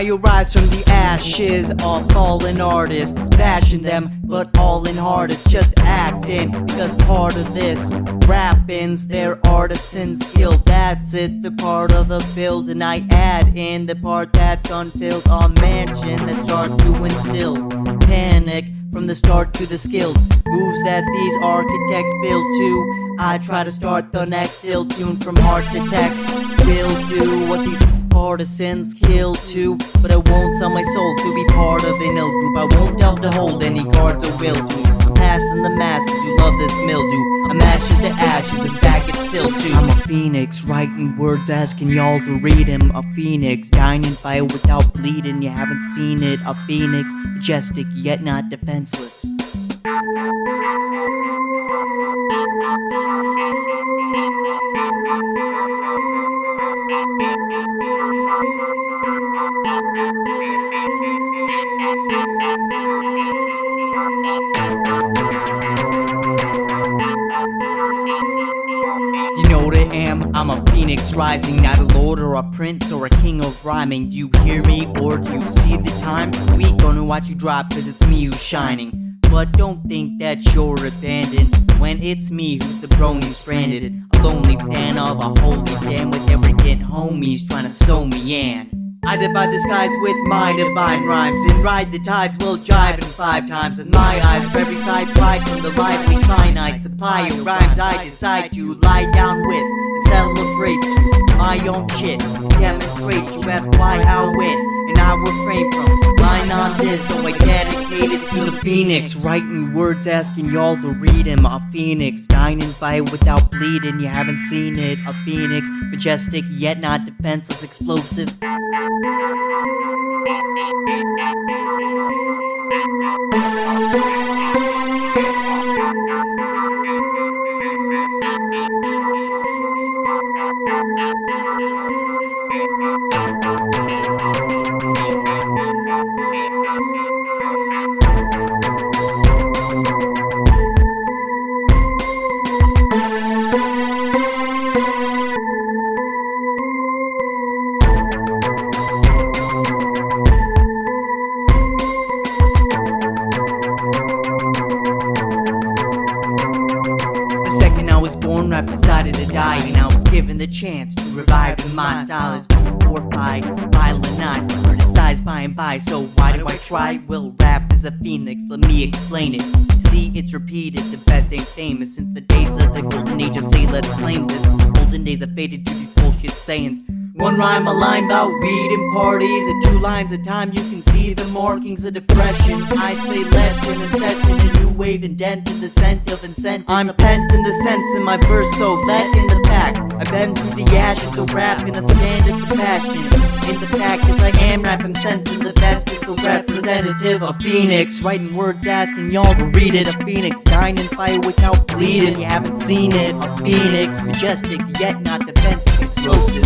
I arise from the ashes of fallen artists, bashing them, but all in heart is just acting. Cause part of this rapping's their artisan skill. That's it, the part of the build, and I add in the part that's unfilled. A mansion that start to instill panic from the start to the skilled moves that these architects build to. I try to start the next ill tune from heart to text. Will do what these partisans kill too, but I won't sell my soul to be part of an ill group. I won't delve to hold any cards or will to. I'm passing the masses who love this mildew. I'm ashes to ashes and back it's still too. I'm a phoenix, writing words asking y'all to read him. A phoenix, dying in fire without bleeding. You haven't seen it. A phoenix, majestic yet not defenseless. You know what I am? I'm a phoenix rising, not a lord or a prince or a king of rhyming. Do you hear me or do you see the time? We gonna watch you drop cause it's me who's shining. But don't think that you're abandoned when it's me who's the brony stranded. A lonely fan of a holy damn with arrogant homies trying to sew me in. I divide the skies with my divine rhymes and ride the tides, will jive in 5 times with my eyes for every side pride from the lively finite supply of rhymes I decide to lie down with and celebrate my own shit. Demonstrate, you ask why, how, when, and I refrain from lying on this, so I dedicate it to the phoenix, writing words asking y'all to read him. A phoenix, dying in fire without bleeding. You haven't seen it. A phoenix, majestic yet not defenseless, explosive. Rap decided to die, and I was given the chance to revive. And my style is fortified, violent, not criticized by and by. So why do I try? Well, rap is a phoenix, let me explain it. See, it's repeated, the best ain't famous since the days of the golden age. I say let's claim this. Golden days have faded to these bullshit sayings. One rhyme, a line about weed and parties, and 2 lines at a time. You can see the markings of depression. I say let's in and set in a new wave, indent in the scent of incentive. I'm pent in the sense in my verse, so let in the facts. I've been through the ashes, so rap in a stand at the passion. In the fact is I am rap, I'm sensing the best is the representative. A phoenix, writing words asking y'all to read it. A phoenix, dying in fire without bleeding. You haven't seen it. A phoenix, majestic yet not defensive, explosive.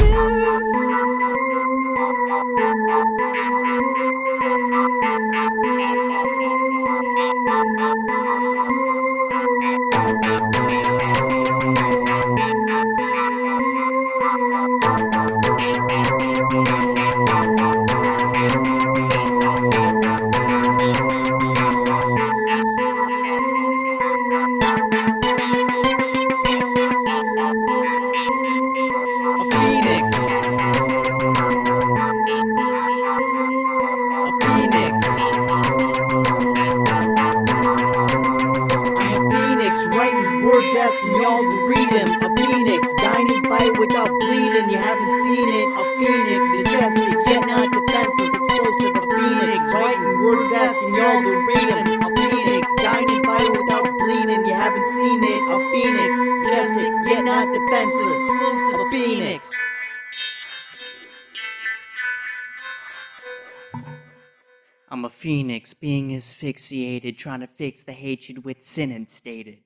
Writing words asking y'all to read him. A phoenix, dying in fire without bleeding. You haven't seen it. A phoenix, majestic yet not defenseless, explosive. A phoenix, writing words asking y'all to read him. A phoenix, dying in fire without bleeding. You haven't seen it. A phoenix, majestic yet not defenseless, explosive. A phoenix. I'm a phoenix being asphyxiated, trying to fix the hatred with sin instated.